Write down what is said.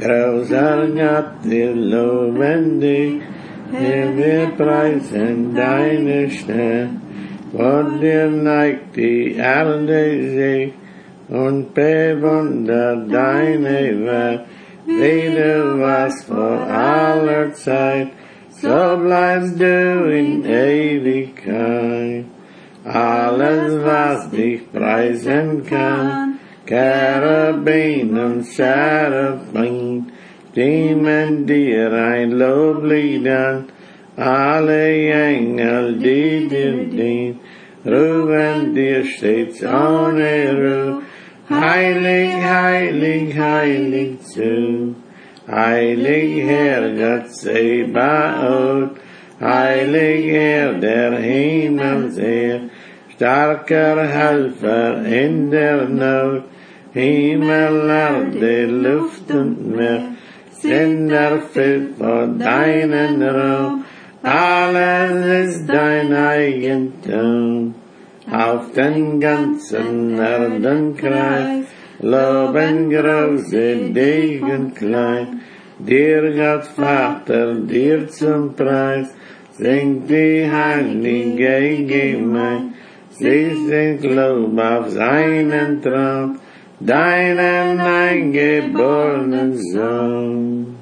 Großer Gott, wir loben dich, wir preisen deine Sterne, vor dir neigt die Erde sich und bewundert deine Werk, wie du warst vor aller Zeit, so bleibst du in Ewigkeit. Alles, was dich preisen kann, Cherubim und Seraphim, stimmen dir ein Loblied an, alle Engel, die dir dienen, rufen dir stets ohne Ruhe, heilig, heilig, heilig zu. Heilig Herr Gott Zebaoth, heilig Herr der Himmelsheer, starker Helfer in der Not, Himmel, Erde, Luft und Meer, sind erfüllt vor deinen Raum, alles ist dein Eigentum. Auf den ganzen Erdenkreis loben große dich und klein, dir Gott Vater, dir zum Preis, singt die heilige Gemeinde, sie singt Lob auf seinen Thron, deinen eingeborenen Sohn.